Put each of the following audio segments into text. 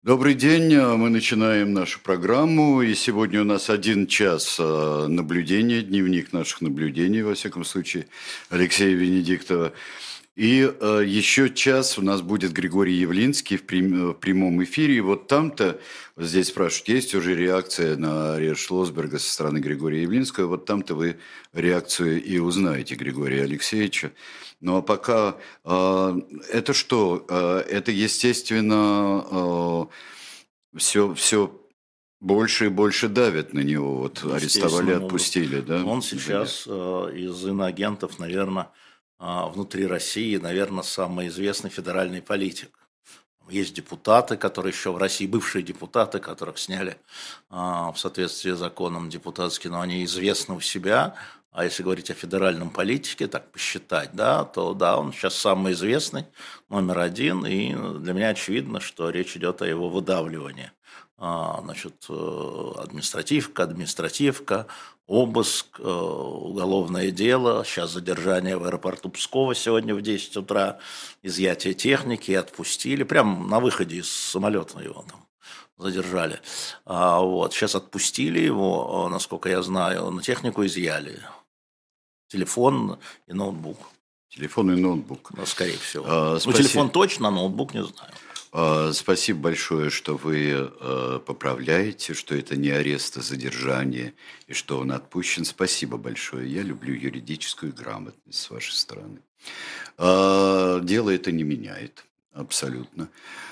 Добрый день, мы начинаем нашу программу, и сегодня у нас 1 час наблюдения, дневник наших наблюдений, во всяком случае, Алексея Венедиктова. И еще час у нас будет Григорий Явлинский в прямом эфире. И вот там-то, вот здесь спрашивают, есть уже реакция на арест Шлосберга со стороны Григория Явлинского. Вот там-то вы реакцию и узнаете Григория Алексеевича. Ну а пока это что? Это, естественно, все больше и больше давят на него. Вот арестовали, отпустили, да? Он сейчас из иноагентов, наверное, внутри России, наверное, самый известный федеральный политик. Есть депутаты, которые еще в России, бывшие депутаты, которых сняли в соответствии с законом депутатским, но они известны у себя. А если говорить о федеральном политике, так посчитать, да, то да, он сейчас самый известный, номер один, и для меня очевидно, что речь идет о его выдавливании. Значит, административка, обыск, уголовное дело, сейчас задержание в аэропорту Пскова сегодня в 10 утра, изъятие техники, отпустили, прямо на выходе из самолета его там задержали. Вот, сейчас отпустили его, насколько я знаю, на технику изъяли. Телефон и ноутбук. Телефон и ноутбук. Ну, скорее всего. Телефон точно, а ноутбук не знаю. Спасибо большое, что вы поправляете, что это не арест, а задержание, и что он отпущен. Спасибо большое. Я люблю юридическую грамотность с вашей стороны. Дело это не меняет, абсолютно.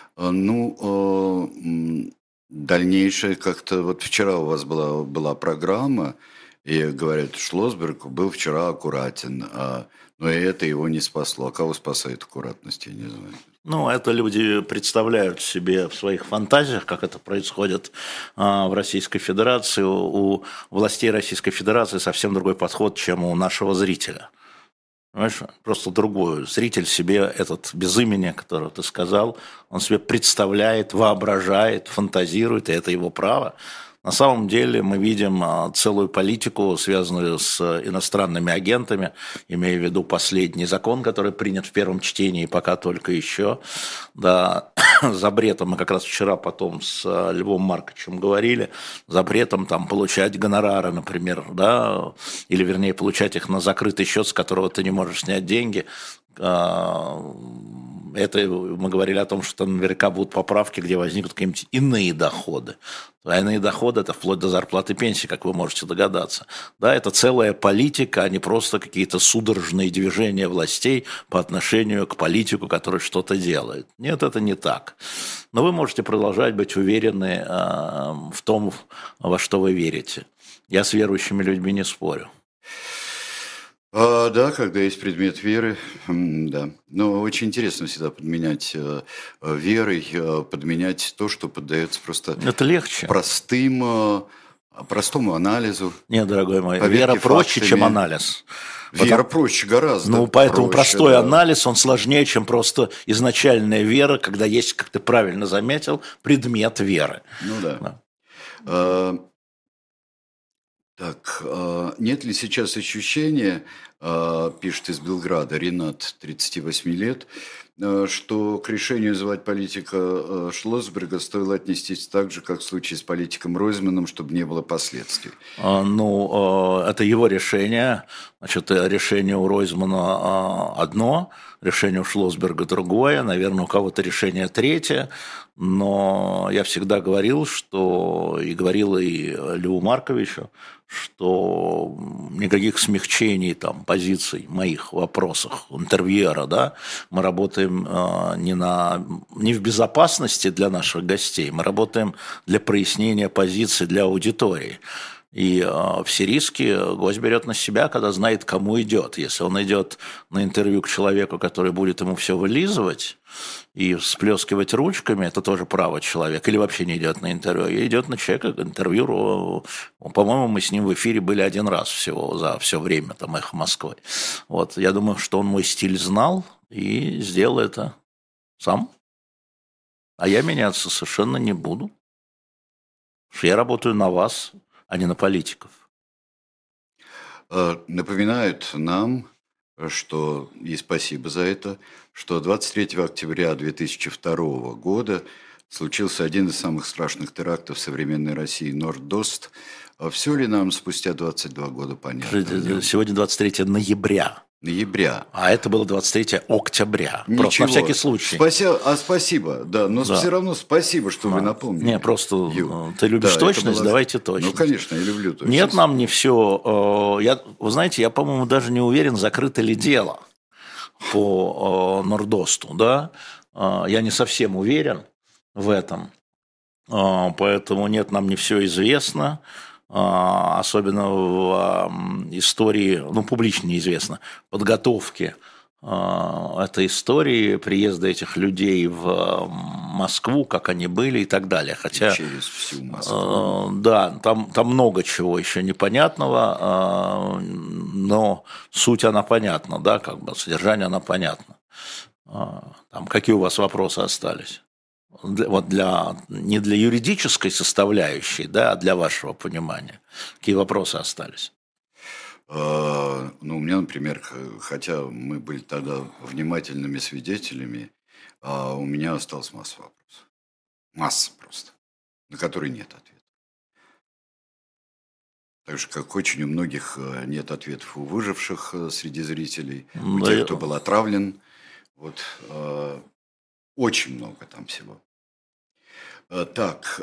Дальнейшее как-то... Вот вчера у вас была программа, и говорят, Шлосберг был вчера аккуратен, но и это его не спасло. А кого спасает аккуратность, я не знаю. Это люди представляют себе в своих фантазиях, как это происходит в Российской Федерации. У властей Российской Федерации совсем другой подход, чем у нашего зрителя. Понимаешь? Просто другой. Зритель себе этот без имени, которого ты сказал, он себе представляет, воображает, фантазирует, и это его право. На самом деле мы видим целую политику, связанную с иностранными агентами, имея в виду последний закон, который принят в первом чтении, пока только еще. Да, запретом, мы как раз вчера потом с Львом Марковичем говорили, запретом там получать гонорары, например, да, или вернее получать их на закрытый счет, с которого ты не можешь снять деньги. Это мы говорили о том, что наверняка будут поправки, где возникнут какие-нибудь иные доходы. А иные доходы – это вплоть до зарплаты и пенсии, как вы можете догадаться. Да, это целая политика, а не просто какие-то судорожные движения властей по отношению к политику, который что-то делает. Нет, это не так. Но вы можете продолжать быть уверены в том, во что вы верите. Я с верующими людьми не спорю. Да, когда есть предмет веры, да. Но очень интересно всегда подменять верой, подменять то, что поддается просто это легче. Простому анализу. Нет, дорогой мой, вера проще, чем анализ. Вера проще гораздо. Поэтому проще, простой анализ, он сложнее, чем просто изначальная вера, когда есть, как ты правильно заметил, предмет веры. Да. Так, нет ли сейчас ощущения, пишет из Белграда Ренат, 38 лет, что к решению звать политика Шлосберга стоило отнестись так же, как в случае с политиком Ройзманом, чтобы не было последствий? Это его решение. Значит, решение у Ройзмана одно, решение у Шлосберга другое, наверное, у кого-то решение третье. Но я всегда говорил, и говорил и Льву Марковичу, что никаких смягчений позиций моих в вопросах интервьюера, да, мы работаем не в безопасности для наших гостей, мы работаем для прояснения позиций для аудитории. И все риски гость берет на себя, когда знает, кому идет. Если он идет на интервью к человеку, который будет ему все вылизывать и всплескивать ручками, это тоже право человека. Или вообще не идет на интервью. И идет на человека, интервью. По-моему, мы с ним в эфире были 1 раз всего за все время, «Эхо Москвы». Вот. Я думаю, что он мой стиль знал и сделал это сам. А я меняться совершенно не буду. Потому что я работаю на вас, а не на политиков. Напоминают нам, что, и спасибо за это, что 23 октября 2002 года случился один из самых страшных терактов современной России, Нордост. Все ли нам спустя 22 года понятно? Сегодня 23 ноября. А это было 23 октября. Ничего. Просто на всякий случай. Спасибо, да, но все равно спасибо, что вы напомнили. Не, просто ты любишь точность, давайте точность. Ну, конечно, я люблю точность. Нет, нам не все. Вы знаете, я, по-моему, даже не уверен, закрыто ли дело по Нордосту, да? Я не совсем уверен в этом. Поэтому нет, нам не все известно. Особенно в истории, публично неизвестно, подготовки этой истории, приезда этих людей в Москву, как они были и так далее. Хотя, через всю Москву. Да, там много чего еще непонятного, но суть она понятна, да, содержание она понятно. Там какие у вас вопросы остались? Не для юридической составляющей, да, а для вашего понимания. Какие вопросы остались? У меня, например, хотя мы были тогда внимательными свидетелями, у меня осталась масса вопросов. Масса просто, на которые нет ответа. Так же, как очень у многих нет ответов у выживших среди зрителей, у тех, кто был отравлен. Очень много там всего. Так,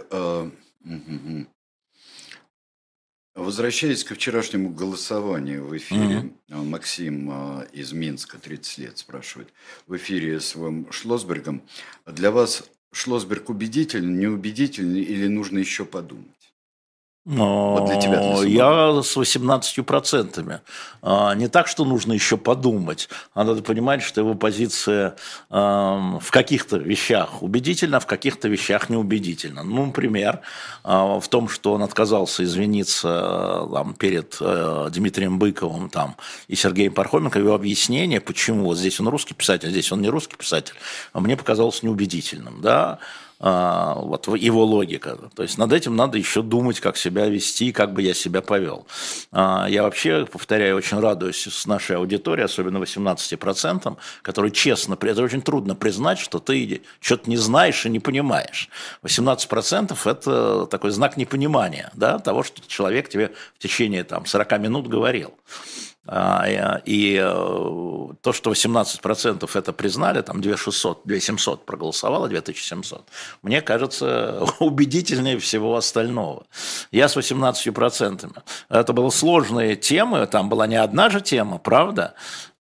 возвращаясь ко вчерашнему голосованию в эфире, Максим из Минска, 30 лет, спрашивает, в эфире с Шлосбергом, для вас Шлосберг убедителен, неубедителен или нужно еще подумать? Для тебя, я с 18%. Не так, что нужно еще подумать, а надо понимать, что его позиция в каких-то вещах убедительна, в каких-то вещах неубедительна. Например, в том, что он отказался извиниться перед Дмитрием Быковым и Сергеем Пархоменко, его объяснение, почему вот здесь он русский писатель, здесь он не русский писатель, мне показалось неубедительным, да. Вот его логика. То есть над этим надо еще думать, как себя вести, как бы я себя повел. Я вообще, повторяю, очень радуюсь с нашей аудиторией, особенно 18%, которые честно, это очень трудно признать, что ты что-то не знаешь и не понимаешь. 18% – это такой знак непонимания, да, того, что человек тебе в течение 40 минут говорил. И то, что 18% это признали, 2700 проголосовало, 2700, мне кажется, убедительнее всего остального. Я с 18%. Это были сложные темы, там была не одна же тема, правда?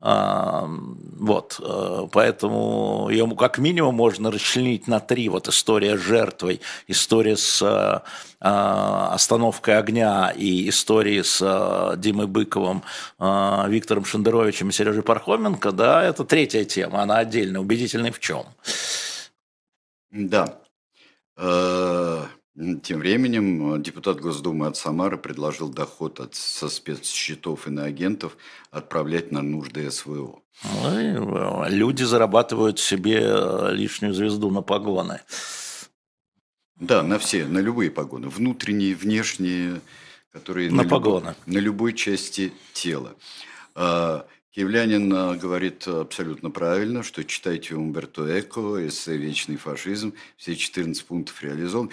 Поэтому ее как минимум можно расчленить на 3. История с жертвой, история с остановкой огня и истории с Димой Быковым, Виктором Шендеровичем и Сережей Пархоменко, да, это 3-я тема, она отдельно, убедительной в чем? Да. Тем временем депутат Госдумы от Самары предложил доход со спецсчетов иноагентов отправлять на нужды СВО. Люди зарабатывают себе лишнюю звезду на погоны. Да, на любые погоны, внутренние, внешние, которые на погоны. На любой части тела. Киевлянин говорит абсолютно правильно, что читайте Умберто Эко, эссе «Вечный фашизм», все 14 пунктов реализованы.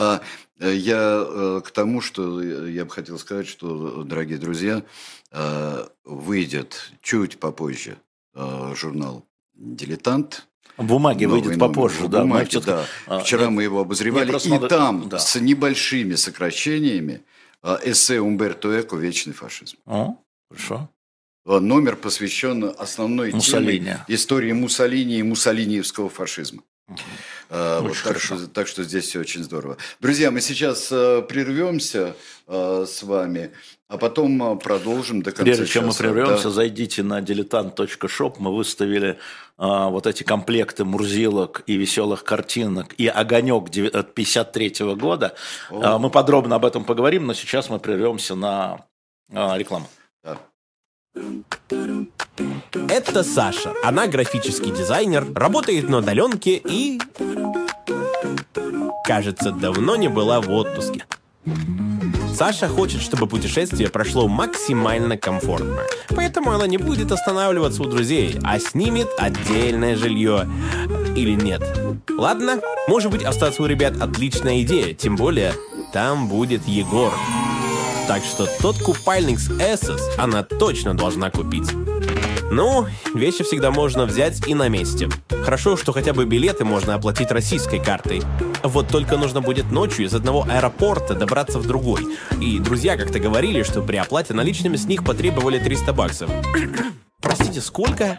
Я к тому, что я бы хотел сказать, что, дорогие друзья, выйдет чуть попозже журнал «Дилетант». Бумаги выйдет попозже, да. Бумаги, да. Вчера мы его обозревали, и там с небольшими сокращениями эссе Умберто Эко «Вечный фашизм». Хорошо. Номер посвящен основной теме истории Муссолини и муссолиниевского фашизма. Так что здесь все очень здорово. Друзья, мы сейчас прервемся с вами, а потом продолжим до конца Прежде чем мы прервемся, зайдите на diletant.shop. Мы выставили эти комплекты мурзилок и веселых картинок и огонек 1953 года. Мы подробно об этом поговорим, но сейчас мы прервемся на рекламу. Да. Это Саша. Она графический дизайнер, работает на удаленке и, кажется, давно не была в отпуске. Саша хочет, чтобы путешествие прошло максимально комфортно. Поэтому она не будет останавливаться у друзей, а снимет отдельное жилье. или нет. Ладно, может быть, остаться у ребят отличная идея, тем более там будет Егор. Так что тот купальник с Essos она точно должна купить. Ну, вещи всегда можно взять и на месте. Хорошо, что хотя бы билеты можно оплатить российской картой. Вот только нужно будет ночью из одного аэропорта добраться в другой. И друзья как-то говорили, что при оплате наличными с них потребовали $300. Простите, сколько?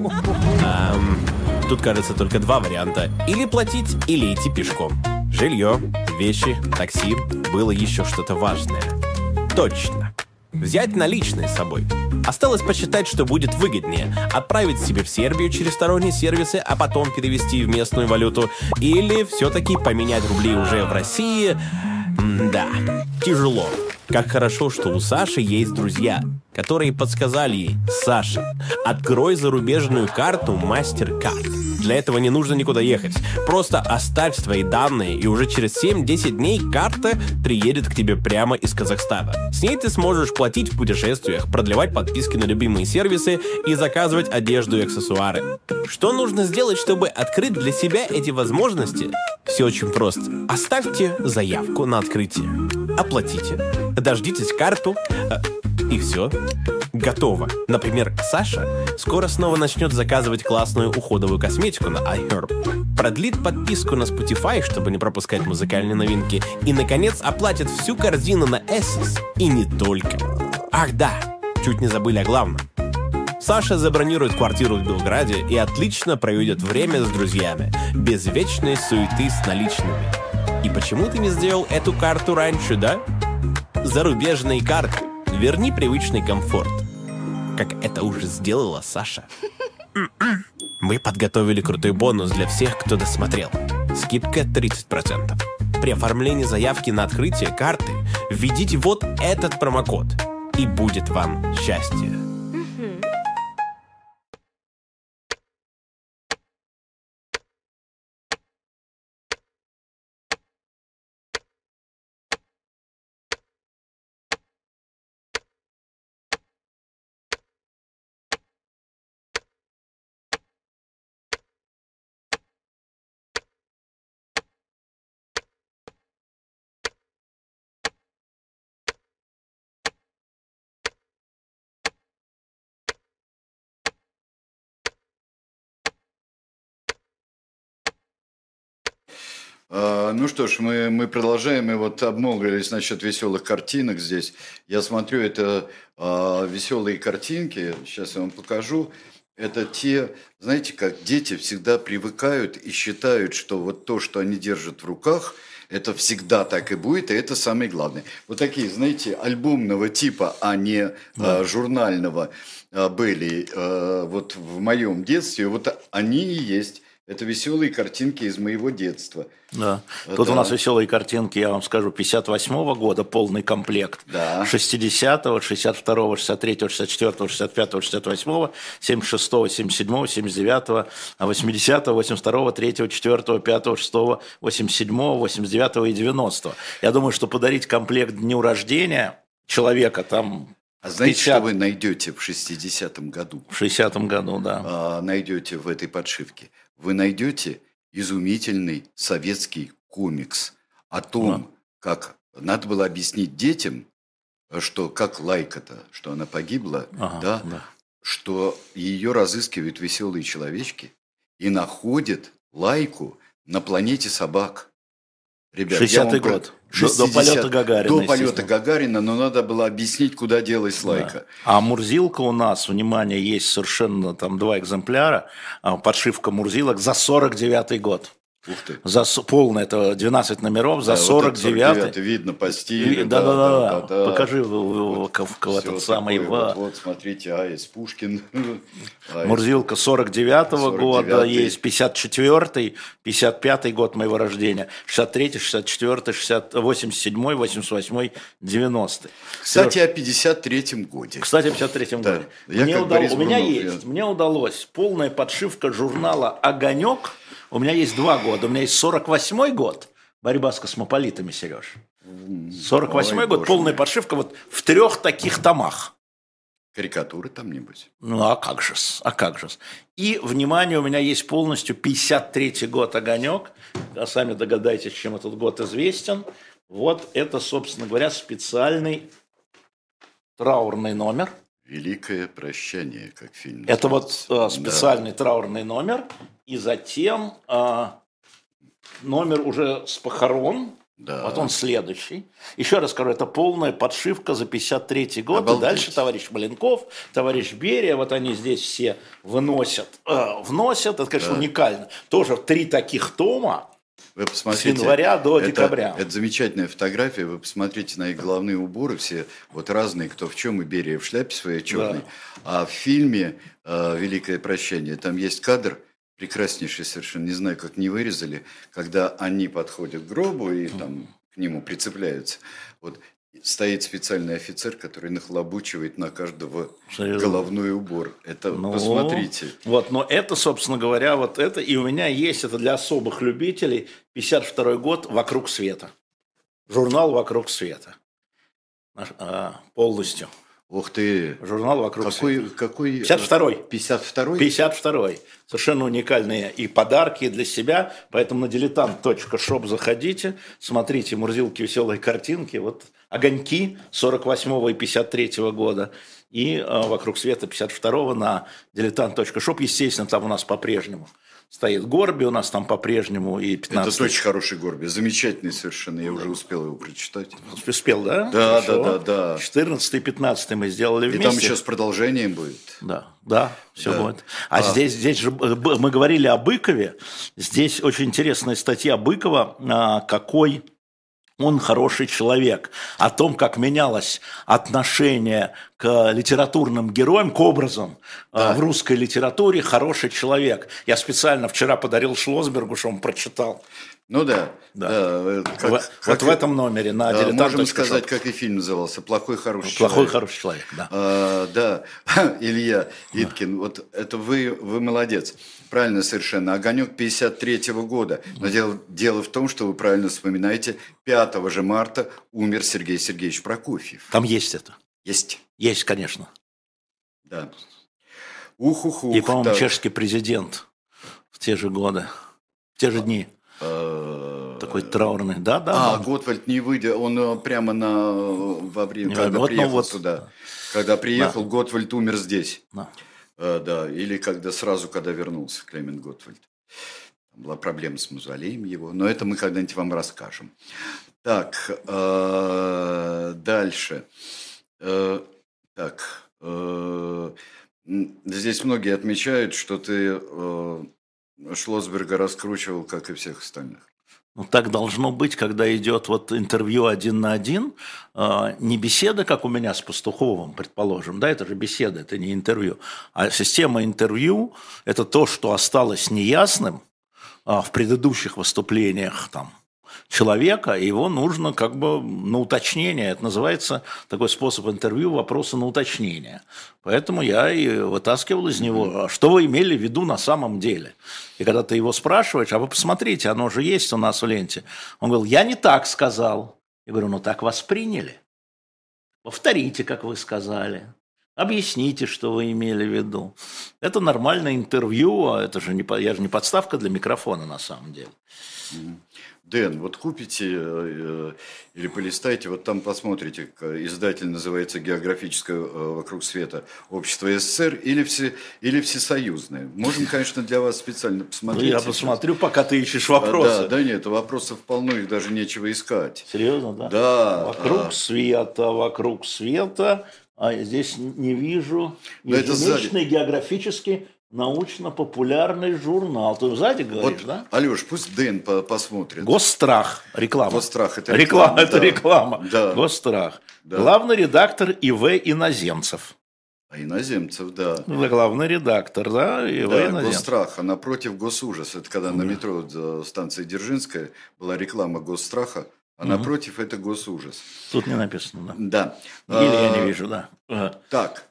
Тут, кажется, только два варианта. Или платить, или идти пешком. Жилье, вещи, такси. Было еще что-то важное. Точно. Взять наличные с собой. Осталось посчитать, что будет выгоднее. Отправить себе в Сербию через сторонние сервисы, а потом перевести в местную валюту. Или все-таки поменять рубли уже в России. Да, тяжело. Как хорошо, что у Саши есть друзья, которые подсказали ей: Саша, открой зарубежную карту MasterCard. Для этого не нужно никуда ехать. Просто оставь свои данные, и уже через 7-10 дней карта приедет к тебе прямо из Казахстана. С ней ты сможешь платить в путешествиях, продлевать подписки на любимые сервисы и заказывать одежду и аксессуары. Что нужно сделать, чтобы открыть для себя эти возможности? Все очень просто. Оставьте заявку на открытие. Оплатите. Дождитесь карту. И все. Готово. Например, Саша скоро снова начнет заказывать классную уходовую косметику на iHerb, продлит подписку на Spotify, чтобы не пропускать музыкальные новинки, и, наконец, оплатит всю корзину на Essos. И не только. Ах да, чуть не забыли о главном. Саша забронирует квартиру в Белграде и отлично проведет время с друзьями, без вечной суеты с наличными. И почему ты не сделал эту карту раньше, да? Зарубежные карты. Верни привычный комфорт. Как это уже сделала Саша. Мы подготовили крутой бонус для всех, кто досмотрел. Скидка 30%. При оформлении заявки на открытие карты введите вот этот промокод. И будет вам счастье. Ну что ж, мы продолжаем, и вот обмолвились насчет веселых картинок здесь. Я смотрю, это веселые картинки, сейчас я вам покажу. Это те, знаете, как дети всегда привыкают и считают, что вот то, что они держат в руках, это всегда так и будет, и это самое главное. Вот такие, знаете, альбомного типа, а не журнального были вот в моем детстве, вот они и есть. Это веселые картинки из моего детства. Да. Тут у нас веселые картинки, я вам скажу, 58-го года, полный комплект. Да. 60-го, 62-го, 63-го, 64-го, 65-го, 68-го, 76-го, 77-го, 79-го, 80-го, 82-го, 3-го, 4-го, 5-го, 6-го, 87-го, 89-го и 90-го. Я думаю, что подарить комплект к дню рождения человека там... А знаете, 50... что вы найдете в 60-м году? В 60-м году, да. Найдете в этой подшивке. Вы найдете изумительный советский комикс о том, как надо было объяснить детям, что как Лайка-то, что она погибла, да, что ее разыскивают веселые человечки и находят Лайку на планете собак. Ребят, 60-й год. До полета Гагарина. До полета Гагарина, но надо было объяснить, куда делась Лайка. Да. А Мурзилка у нас, внимание, есть совершенно там 2 экземпляра. Подшивка Мурзилок за 49-й год. Ух ты. Полная, это 12 номеров, за 49-й. Вот видно по стилю. Да. Покажи этот самый... Вот, смотрите, А.С. Пушкин. Мурзилка 49-го года, есть 54-й, 55-й год моего рождения, 63-й, 64-й, 87-й, 88-й, 90-й. Кстати, о 53-м годе. годе. Мне удалось полная подшивка журнала «Огонек». У меня есть 2 года. У меня есть 48-й год. Борьба с космополитами, Сереж. 48-й год, полная подшивка вот в 3 таких томах. Карикатуры там нибудь. Ну, а как же-с, а как же-с. И, внимание, у меня есть полностью 53-й год «Огонек». А сами догадайтесь, чем этот год известен. Вот это, собственно говоря, специальный траурный номер. «Великое прощание», как фильм Это вот называется. специальный траурный номер. И затем номер уже с похорон. Да. Вот он следующий. Еще раз скажу, это полная подшивка за 53-й год. Обалдеть. И дальше товарищ Маленков, товарищ Берия, вот они здесь все вносят. Это, конечно, уникально. Тоже 3 таких тома Вы с посмотрите, января до декабря. Это замечательная фотография. Вы посмотрите на их головные уборы, все вот разные, кто в чем, и Берия в шляпе своей черной. Да. А в фильме «Великое прощание» там есть кадр, прекраснейший совершенно, не знаю, как не вырезали, когда они подходят к гробу и там к нему прицепляются. Вот стоит специальный офицер, который нахлобучивает на каждого головной убор. Это посмотрите. Вот, но это, собственно говоря, вот это. И у меня есть, это для особых любителей, 52-й год «Вокруг света». Журнал «Вокруг света». Полностью. Ух ты! Журнал «Вокруг света». Какой? 52-й. 52-й? 52-й. Совершенно уникальные и подарки для себя. Поэтому на diletant.shop заходите, смотрите Мурзилки, веселые картинки. Вот огоньки 48-го и 53-го года. И «Вокруг света» 52-го на diletant.shop. Естественно, там у нас по-прежнему стоит Горби, у нас там по-прежнему и 15. Это очень хороший Горби, замечательный совершенно, я уже успел его прочитать. Успел, да? Да, Хорошо. да. 14 и 15 мы сделали вместе. И там еще с продолжением будет. Да, все будет. Здесь же мы говорили о Быкове, здесь очень интересная статья Быкова, какой он хороший человек, о том, как менялось отношение к литературным героям, к образам в русской литературе, хороший человек. Я специально вчера подарил Шлосбергу, что он прочитал. Ну да. Вот в этом номере на diletant.shop. Можем сказать, как и фильм назывался «Плохой хороший человек». «Плохой хороший человек», да. Да, Илья Иткин, вот это вы молодец. Правильно совершенно. «Огонек» 53-го года. Но дело в том, что вы правильно вспоминаете, 5 же марта умер Сергей Сергеевич Прокофьев. Там есть это. Есть. Есть, конечно. Да. Ух-ух-ух. И, по-моему, чешский президент в те же годы, в те же дни. Такой траурный, да. Готвальд не выйдя, он прямо во время, когда приехал сюда. Когда приехал, Готвальд умер здесь. Да, или когда вернулся Клемент Готвальд. Там была проблема с мавзолеем его, но это мы когда-нибудь вам расскажем. Так, дальше. Здесь многие отмечают, что ты Шлосберга раскручивал, как и всех остальных. Ну, так должно быть, когда идет вот интервью 1 на 1, не беседа, как у меня с Пастуховым, предположим, да, это же беседа, это не интервью, а система интервью – это то, что осталось неясным в предыдущих выступлениях там человека, и его нужно как бы на уточнение. Это называется такой способ интервью, вопросы на уточнение. Поэтому я и вытаскивал из него, что вы имели в виду на самом деле. И когда ты его спрашиваешь, а вы посмотрите, оно же есть у нас в ленте. Он говорил, я не так сказал. Я говорю, ну так восприняли. Повторите, как вы сказали. Объясните, что вы имели в виду. Это нормальное интервью, а это же я же не подставка для микрофона на самом деле. Дэн, вот купите или полистайте, вот там посмотрите, издатель называется «Географическое вокруг света общество СССР» или «Всесоюзное». Можем, конечно, для вас специально посмотреть. Я посмотрю, пока ты ищешь вопросы. Да, нет, вопросов полно, их даже нечего искать. Серьезно, да? Да. Вокруг света. А я здесь не вижу. Ежемесячный географический научно-популярный журнал. Ты сзади говоришь, да? Алеш, пусть Дэн посмотрит. Госстрах. Реклама. Госстрах – это реклама. Это реклама. Да. Госстрах. Да. Главный редактор И.В. Иноземцев. Иноземцев, да. Главный редактор, да, И.В. Иноземцев. Госстрах, а напротив Госужас. Это когда на метро станции Дзержинская была реклама Госстраха, а напротив это Госужас. Тут не написано, да. Да. Или я не вижу, да. Так,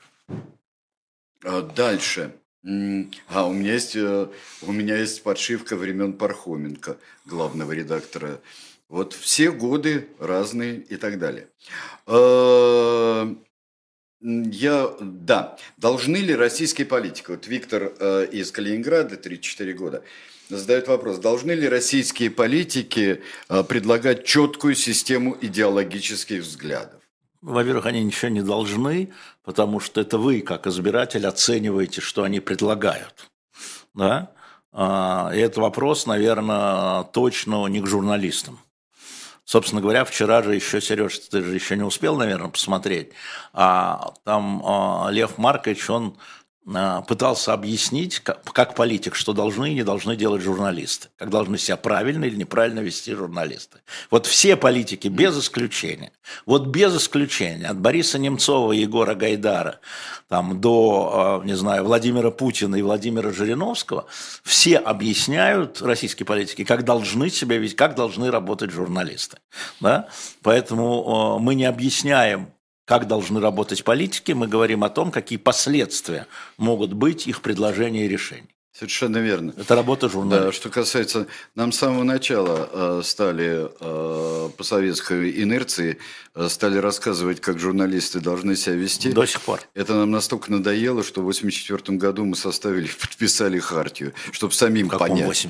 дальше. У меня есть подшивка времен Пархоменко, главного редактора. Вот все годы разные и так далее. Да. Должны ли российские политики, вот Виктор из Калининграда, 34 года, задает вопрос, должны ли российские политики предлагать четкую систему идеологических взглядов? Во-первых, они ничего не должны, потому что это вы, как избиратель, оцениваете, что они предлагают. Да? И этот вопрос, наверное, точно не к журналистам. Собственно говоря, вчера же еще, Сереж, ты же еще не успел, наверное, посмотреть, там Лев Маркович, он пытался объяснить, как политик, что должны и не должны делать журналисты, как должны себя правильно или неправильно вести журналисты. Вот все политики, без исключения, от Бориса Немцова и Егора Гайдара там, до, не знаю, Владимира Путина и Владимира Жириновского, все объясняют, российские политики, как должны себя вести, как должны работать журналисты. Да? Поэтому мы не объясняем, как должны работать политики, мы говорим о том, какие последствия могут быть их предложений и решений. Совершенно верно. Это работа журналиста. Да, что касается, нам с самого начала стали по советской инерции стали рассказывать, как журналисты должны себя вести. До сих пор. Это нам настолько надоело, что в 1984 году мы подписали хартию, чтобы самим понять. В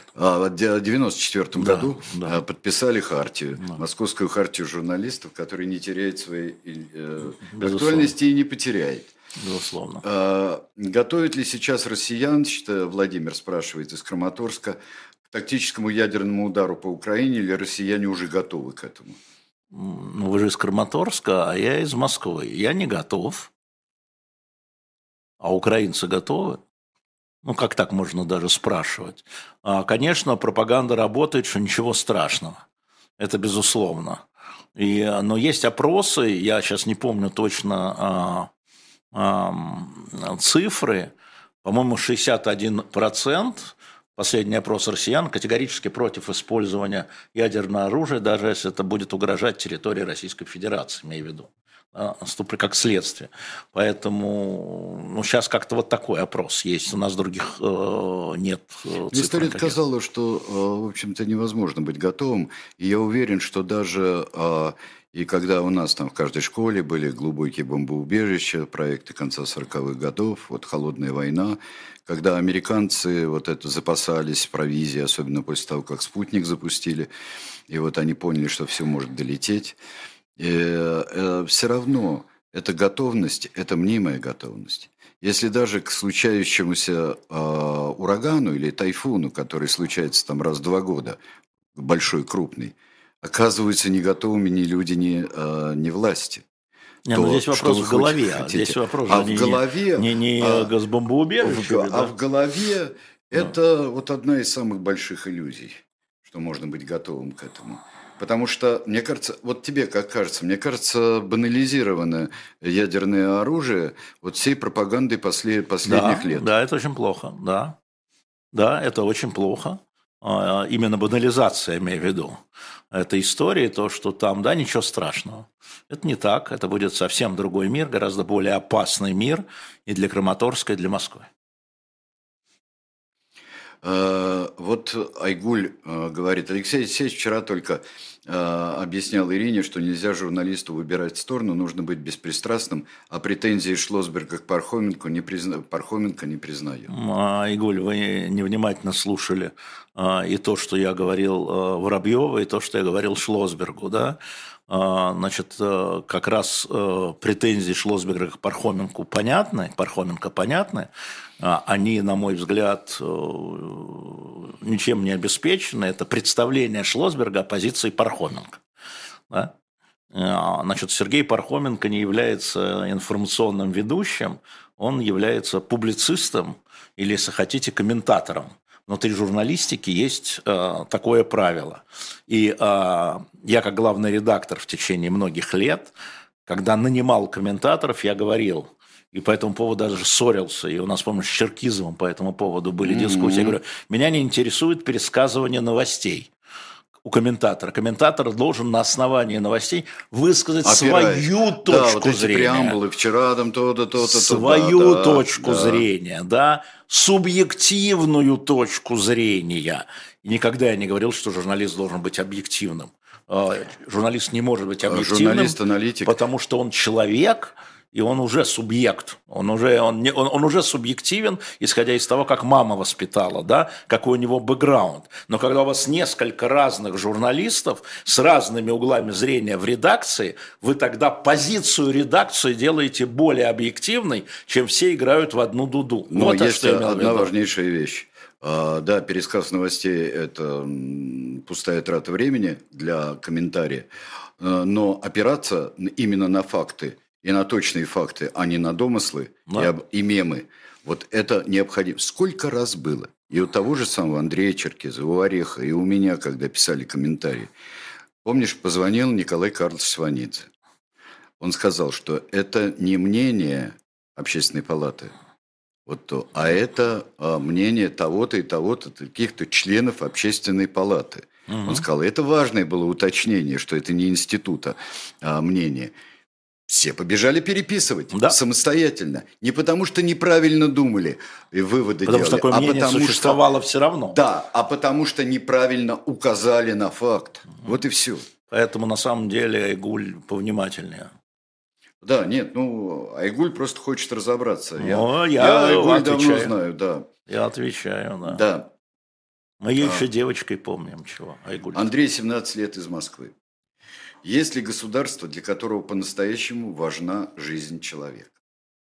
1994 году подписали хартию, Московскую хартию журналистов, которая не теряет своей актуальности и не потеряет. Безусловно. Готовят ли сейчас россиян, Владимир спрашивает из Краматорска, к тактическому ядерному удару по Украине, или россияне уже готовы к этому? Ну, вы же из Краматорска, а я из Москвы. Я не готов. А украинцы готовы? Ну, как так можно даже спрашивать? Конечно, пропаганда работает, что ничего страшного. Это безусловно. Но есть опросы, я сейчас не помню точно цифры, по-моему, 61%, последний опрос россиян, категорически против использования ядерного оружия, даже если это будет угрожать территории Российской Федерации, имею в виду, как следствие. Поэтому сейчас как-то вот такой опрос есть, у нас других нет цифр. История сказала, что, в общем-то, невозможно быть готовым, и я уверен, что даже... И когда у нас там в каждой школе были глубокие бомбоубежища, проекты конца 40-х годов, вот холодная война, когда американцы вот это запасались провизией, особенно после того, как спутник запустили, и вот они поняли, что все может долететь, все равно эта готовность, это мнимая готовность. Если даже к случающемуся урагану или тайфуну, который случается там раз в 2 года, большой, крупный, оказываются не готовыми ни люди, ни власти. Здесь вопрос в голове. Здесь вопрос в голове, не с бомбоубежищами. В голове это вот одна из самых больших иллюзий, что можно быть готовым к этому. Потому что, мне кажется, вот тебе как кажется, мне кажется, банализированное ядерное оружие вот всей пропагандой последних лет. Да, это очень плохо, да. Да, это очень плохо. Именно банализация, имею в виду, этой истории, то, что там, да, ничего страшного. Это не так, это будет совсем другой мир, гораздо более опасный мир и для Краматорска, и для Москвы. Вот Айгуль говорит, Алексей Алексеевич вчера только объяснял Ирине, что нельзя журналисту выбирать сторону, нужно быть беспристрастным, а претензии Шлосберга к Пархоменко не признаю. Айгуль, вы невнимательно слушали и то, что я говорил Воробьеву, и то, что я говорил Шлосбергу, да? Значит, как раз претензии Шлосберга к Пархоменко понятны, они, на мой взгляд, ничем не обеспечены. Это представление Шлосберга о позиции Пархоменко. Да? Значит, Сергей Пархоменко не является информационным ведущим, он является публицистом или, если хотите, комментатором. Внутри журналистики есть такое правило. И я, как главный редактор в течение многих лет, когда нанимал комментаторов, я говорил, и по этому поводу даже ссорился, и у нас, помню, с Черкизовым по этому поводу были дискуссии. Я говорю, меня не интересует пересказывание новостей у комментатора. Комментатор должен на основании новостей высказать свою точку зрения. Преамбулы вчера там то-то. Свою точку зрения, да, субъективную точку зрения. И никогда я не говорил, что журналист должен быть объективным. Журналист не может быть объективным, журналист-аналитик, потому что он человек, и он уже субъект, он уже субъективен, исходя из того, как мама воспитала, да, какой у него бэкграунд. Но когда у вас несколько разных журналистов с разными углами зрения в редакции, вы тогда позицию редакции делаете более объективной, чем все играют в одну дуду. Но вот есть одна важнейшая вещь. Да, пересказ новостей – это пустая трата времени для комментария, но опираться именно на факты и на точные факты, а не на домыслы и мемы, вот это необходимо. Сколько раз было? И у того же самого Андрея Черкизова, у Ореха, и у меня, когда писали комментарии. Помнишь, позвонил Николай Карлович Сванидзе. Он сказал, что это не мнение Общественной палаты, вот то, а это мнение того-то и того-то, каких-то членов Общественной палаты. Он сказал, это важное было уточнение, что это не института мнение. Все побежали переписывать самостоятельно. Не потому, что неправильно думали и выводы потому делали. Потому что такое мнение существовало все равно. Да, а потому что неправильно указали на факт. Вот и все. Поэтому на самом деле Айгуль повнимательнее. Да, нет, Айгуль просто хочет разобраться. Я Айгуль отвечаю. давно знаю, да. Я отвечаю, да. Да. Мы ее еще девочкой помним, чего, Айгуль. Андрей, 17 лет, из Москвы. Есть ли государство, для которого по-настоящему важна жизнь человека?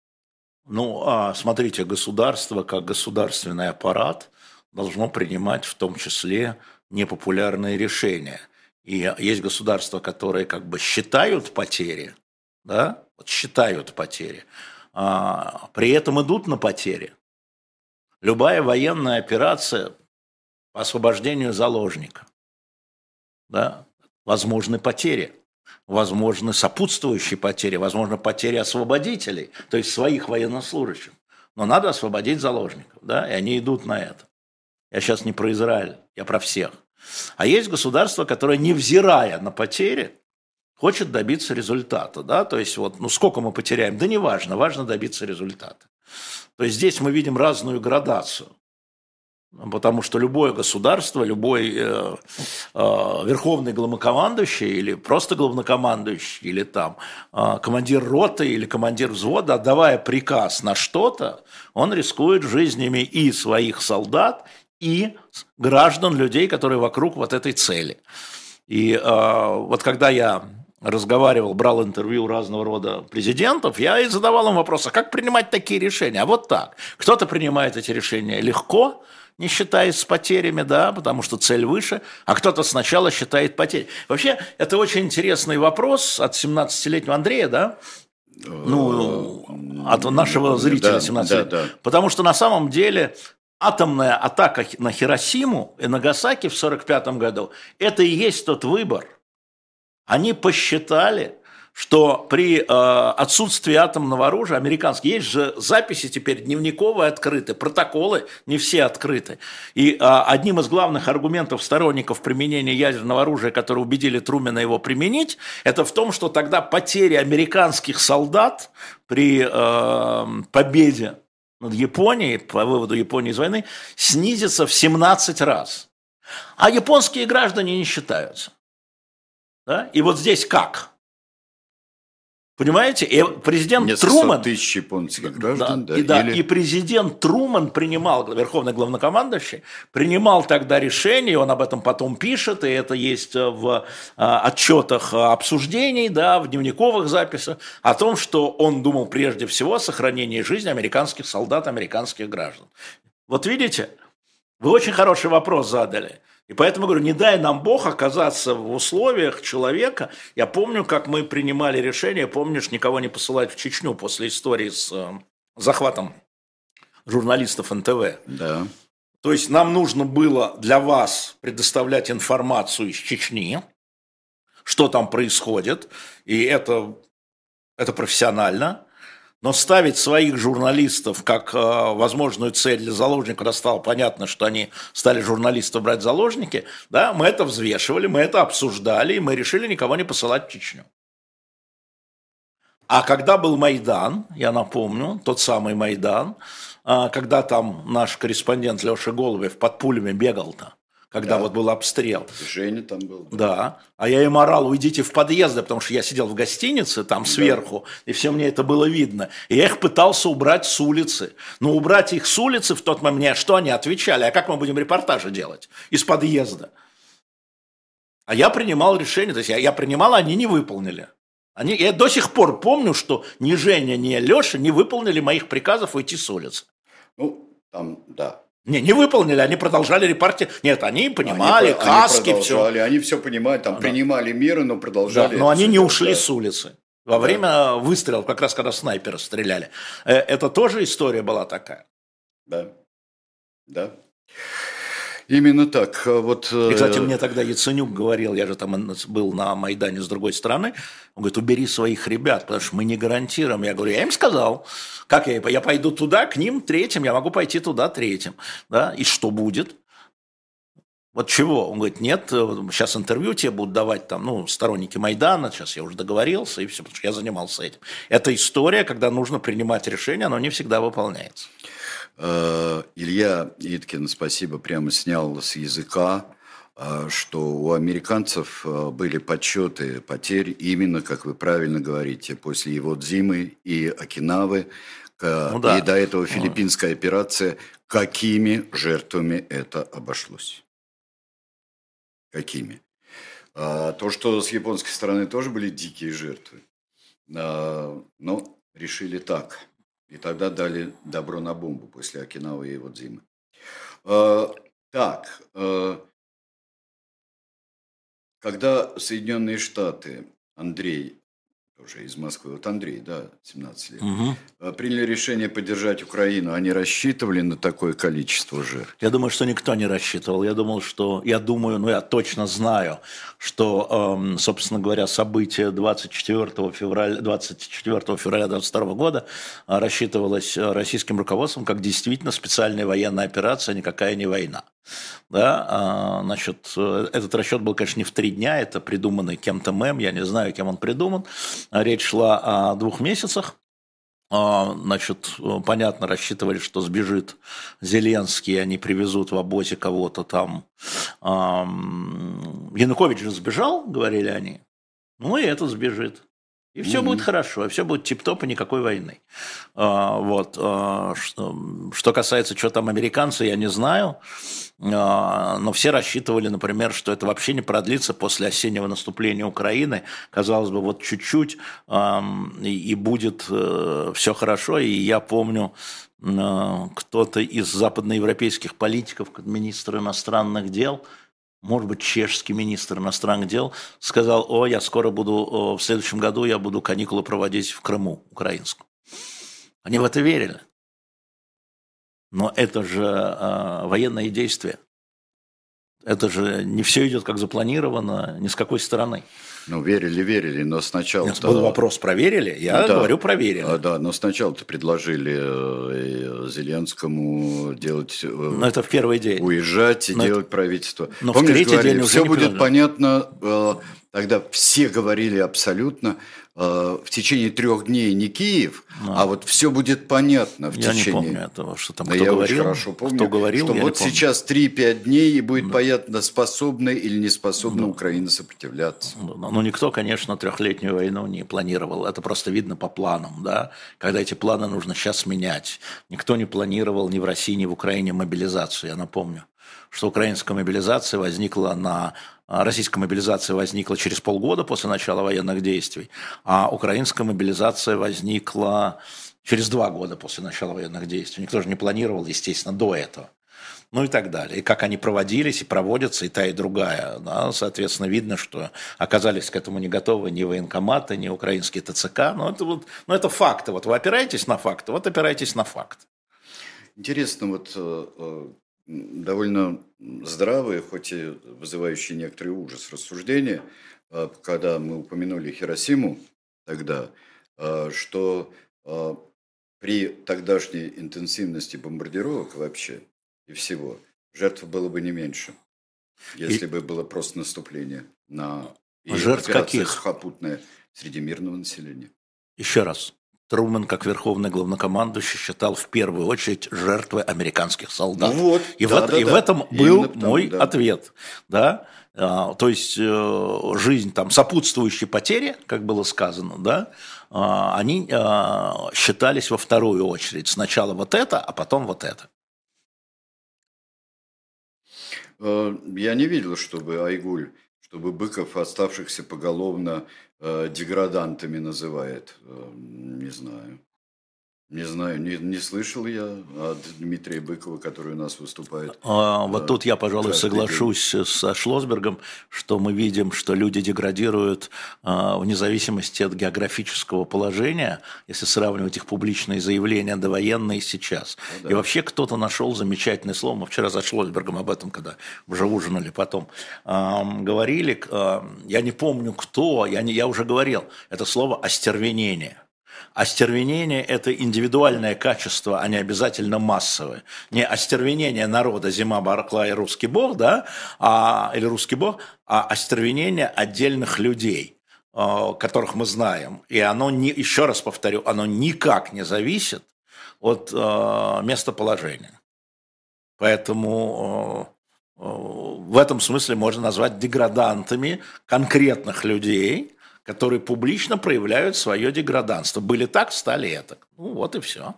Смотрите, государство, как государственный аппарат, должно принимать в том числе непопулярные решения. И есть государства, которые как бы считают потери, да, считают потери, при этом идут на потери. Любая военная операция по освобождению заложника, да, возможны потери, возможны сопутствующие потери, возможно потери освободителей, то есть своих военнослужащих. Но надо освободить заложников, да, и они идут на это. Я сейчас не про Израиль, я про всех. А есть государство, которое, невзирая на потери, хочет добиться результата, да, то есть сколько мы потеряем, да неважно, важно добиться результата. То есть здесь мы видим разную градацию, потому что любое государство, любой верховный главнокомандующий или просто главнокомандующий, или там командир роты или командир взвода, отдавая приказ на что-то, он рискует жизнями и своих солдат, и граждан, людей, которые вокруг вот этой цели. И когда я разговаривал, брал интервью разного рода президентов, я и задавал им вопрос, а как принимать такие решения? А вот так. Кто-то принимает эти решения легко, не считаясь с потерями, да, потому что цель выше, а кто-то сначала считает потери. Вообще, это очень интересный вопрос от 17-летнего Андрея, да? От нашего зрителя 17 лет. Да. Потому что на самом деле атомная атака на Хиросиму и Нагасаки в 1945 году – это и есть тот выбор. Они посчитали, что при отсутствии атомного оружия, американские, есть же записи теперь дневниковые открыты, протоколы не все открыты. И одним из главных аргументов сторонников применения ядерного оружия, которые убедили Трумэна его применить, это в том, что тогда потери американских солдат при победе над Японией, по выводу Японии из войны, снизится в 17 раз. А японские граждане не считаются. Да? И вот здесь как? Понимаете? И президент Трумэн... тысяч японских граждан. И президент Трумэн принимал, верховный главнокомандующий, принимал тогда решение, он об этом потом пишет, и это есть в отчетах обсуждений, да, в дневниковых записях, о том, что он думал прежде всего о сохранении жизни американских солдат, американских граждан. Вот видите, вы очень хороший вопрос задали. И поэтому говорю, не дай нам Бог оказаться в условиях человека. Я помню, как мы принимали решение, помнишь, никого не посылать в Чечню после истории с захватом журналистов НТВ. Да. То есть нам нужно было для вас предоставлять информацию из Чечни, что там происходит, и это профессионально. Но ставить своих журналистов как возможную цель для заложников, когда стало понятно, что они стали журналистов брать заложники, да, мы это взвешивали, мы это обсуждали, и мы решили никого не посылать в Чечню. А когда был Майдан, я напомню, тот самый Майдан, когда там наш корреспондент Леша Голубев под пулями бегал-то, когда вот был обстрел. Женя там был. Да. А я им орал: уйдите в подъезды, потому что я сидел в гостинице там сверху, и все мне это было видно. И я их пытался убрать с улицы. Но убрать их с улицы в тот момент, что они отвечали? А как мы будем репортажи делать? Из подъезда. А я принимал решение, то есть я принимал, а они не выполнили. Я до сих пор помню, что ни Женя, ни Леша не выполнили моих приказов уйти с улицы. Ну, там, да. Не выполнили, они продолжали репортировать. Нет, они понимали, каски, все. Они все понимали, там принимали меры, но продолжали. Да, но они не ушли с улицы. Во время выстрелов, как раз когда снайперы стреляли. Это тоже история была такая. Да, да. Именно так. Вот, и, кстати, мне тогда Яценюк говорил, я же там был на Майдане с другой стороны, он говорит: убери своих ребят, потому что мы не гарантируем. Я говорю: я им сказал, как я пойду туда, к ним третьим, я могу пойти туда третьим. Да? И что будет? Вот чего? Он говорит: нет, сейчас интервью тебе будут давать там, сторонники Майдана, сейчас я уже договорился, и все, потому что я занимался этим. Это история, когда нужно принимать решение, оно не всегда выполняется. Илья Иткин, спасибо, прямо снял с языка, что у американцев были подсчеты потерь именно, как вы правильно говорите, после Иводзимы и Окинавы, и до этого филиппинская операция. Какими жертвами это обошлось? Какими? То, что с японской стороны тоже были дикие жертвы, но решили так. И тогда дали добро на бомбу после Окинавы и Иводзимы. Когда Соединенные Штаты, Андрей, тоже из Москвы, вот Андрей, 17 лет, приняли решение поддержать Украину, они рассчитывали на такое количество жертв? Я думаю, что никто не рассчитывал. Я точно знаю, что, собственно говоря, событие 24 февраля 2022 года рассчитывалось российским руководством как действительно специальная военная операция, никакая не война. Да, этот расчет был, конечно, не в 3 дня, это придуманный кем-то мем, я не знаю, кем он придуман. Речь шла о 2 месяцах. Понятно, рассчитывали, что сбежит Зеленский, они привезут в обозе кого-то там. Янукович же сбежал, говорили они. И этот сбежит. И все будет хорошо, и все будет тип-топ, и никакой войны. Что касается, что там американцы, я не знаю. Но все рассчитывали, например, что это вообще не продлится после осеннего наступления Украины. Казалось бы, вот чуть-чуть, и будет все хорошо. И я помню, кто-то из западноевропейских политиков, как министр иностранных дел, может быть, чешский министр иностранных дел, сказал: я скоро буду, в следующем году я буду каникулы проводить в Крыму, украинском. Они в это верили. Но это же военные действия. Это же не все идет как запланировано, ни с какой стороны. Верили, но сначала... Нет, был вопрос: проверили? Я говорю, проверили. Да, но сначала-то предложили Зеленскому делать... это в первый день. Уезжать и делать правительство. Но помнишь, в третий день уже все будет понятно. Тогда все говорили абсолютно в течение 3 дней не Киев, а вот все будет понятно в течение... Я не помню этого, что там кто я говорил. Очень хорошо помню, кто говорил, что вот сейчас 3-5 дней и будет понятно, способна или не способна Украина сопротивляться. Никто, конечно, 3-летнюю войну не планировал. Это просто видно по планам, да? Когда эти планы нужно сейчас менять. Никто не планировал ни в России, ни в Украине мобилизацию, я напомню. Что украинская мобилизация российская мобилизация возникла через полгода после начала военных действий, а украинская мобилизация возникла через 2 года после начала военных действий. Никто же не планировал, естественно, до этого. И так далее. И как они проводились и проводятся, и та, и другая. Да? Соответственно, видно, что оказались к этому не готовы ни военкоматы, ни украинские ТЦК. Это факты. Вы опираетесь на факты, опирайтесь на факты. Интересно, довольно здравые, хоть и вызывающие некоторый ужас рассуждения, когда мы упомянули Хиросиму тогда, что при тогдашней интенсивности бомбардировок вообще и всего жертв было бы не меньше, если бы было просто наступление на жертв операция каких? сухопутная среди мирного населения. Еще раз. Трумэн, как верховный главнокомандующий, считал в первую очередь жертвы американских солдат. Ну вот, и в этом был мой ответ. Да? То есть жизнь там, сопутствующей потере, как было сказано, да, они считались во вторую очередь. Сначала вот это, а потом вот это. Я не видел, чтобы Айгуль, чтобы Быков оставшихся поголовно деградантами называет. Не знаю. Не знаю, не слышал я от Дмитрия Быкова, который у нас выступает. Вот тут я, пожалуй, соглашусь со Шлосбергом, что мы видим, что люди деградируют вне зависимости от географического положения, если сравнивать их публичные заявления довоенные сейчас. И вообще кто-то нашел замечательное слово, мы вчера за Шлосбергом об этом, когда уже ужинали потом, говорили, я не помню кто, я уже говорил, это слово «остервенение». Остервенение – это индивидуальное качество, а не обязательно массовое. Не остервенение народа, зима, барахла и русский бог, да, или русский бог, а остервенение отдельных людей, которых мы знаем. И оно, еще раз повторю, оно никак не зависит от местоположения. Поэтому в этом смысле можно назвать деградантами конкретных людей, которые публично проявляют свое деграданство. Были так, стали так. Ну, вот и все.